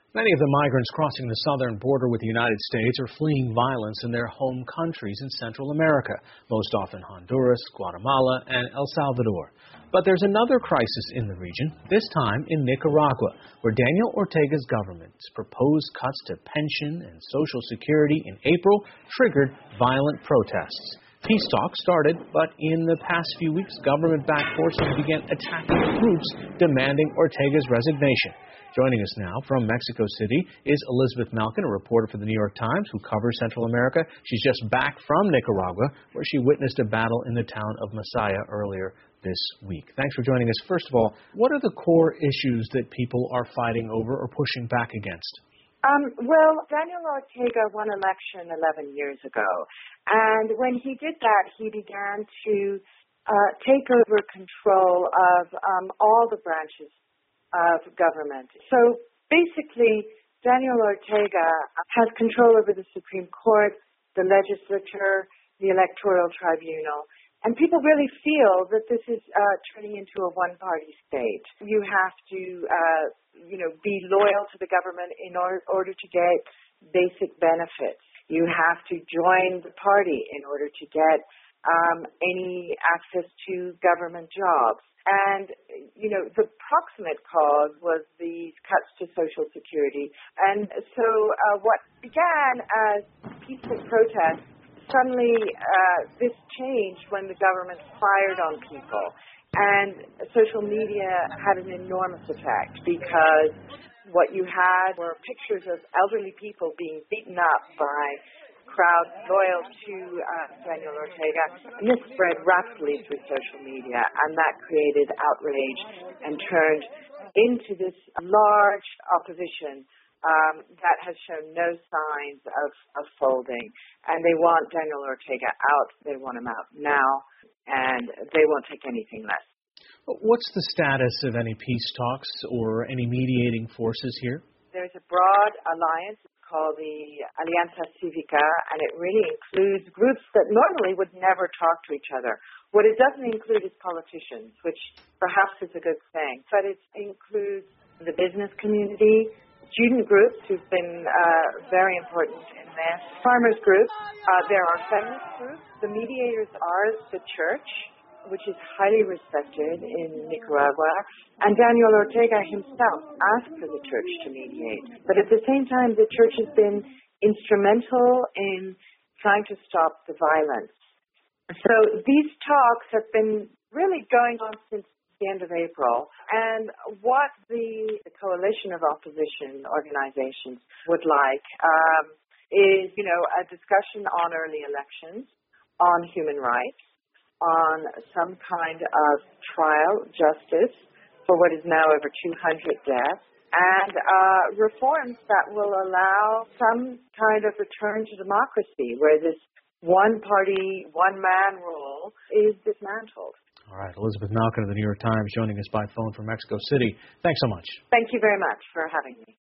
Many of the migrants crossing the southern border with the United States are fleeing violence in their home countries in Central America, most often Honduras, Guatemala, and El Salvador. But there's another crisis in the region, this time in Nicaragua, where Daniel Ortega's government's proposed cuts to pension and Social Security in April triggered violent protests. Peace talks started, but in the past few weeks, government-backed forces began attacking groups demanding Ortega's resignation. Joining us now from Mexico City is Elizabeth Malkin, a reporter for the New York Times who covers Central America. She's just back from Nicaragua, where she witnessed a battle in the town of Masaya earlier this week. Thanks for joining us. First of all, what are the core issues that people are fighting over or pushing back against? Well, Daniel Ortega won election 11 years ago, and when he did that, he began to take over control of all the branches of government. So basically, Daniel Ortega has control over the Supreme Court, the legislature, the electoral tribunal, and people really feel that this is turning into a one-party state. You have to, be loyal to the government in order to get basic benefits. You have to join the party in order to get any access to government jobs. And, the proximate cause was these cuts to Social Security. And so what began as peaceful protests, suddenly this changed when the government fired on people. And social media had an enormous effect because what you had were pictures of elderly people being beaten up by crowd loyal to Daniel Ortega, and this spread rapidly through social media, and that created outrage and turned into this large opposition that has shown no signs of folding. And they want Daniel Ortega out, they want him out now, and they won't take anything less. What's the status of any peace talks or any mediating forces here? There's a broad alliance called the Alianza Cívica, and it really includes groups that normally would never talk to each other. What it doesn't include is politicians, which perhaps is a good thing, but it includes the business community, student groups who've been very important in this, farmers groups, there are feminist groups, the mediators are the church, which is highly respected in Nicaragua, and Daniel Ortega himself asked for the church to mediate. But at the same time, the church has been instrumental in trying to stop the violence. So these talks have been really going on since the end of April, and what the coalition of opposition organizations would like is, a discussion on early elections, on human rights, on some kind of trial justice for what is now over 200 deaths, and reforms that will allow some kind of return to democracy where this one-party, one-man rule is dismantled. All right, Elizabeth Malkin of the New York Times joining us by phone from Mexico City. Thanks so much. Thank you very much for having me.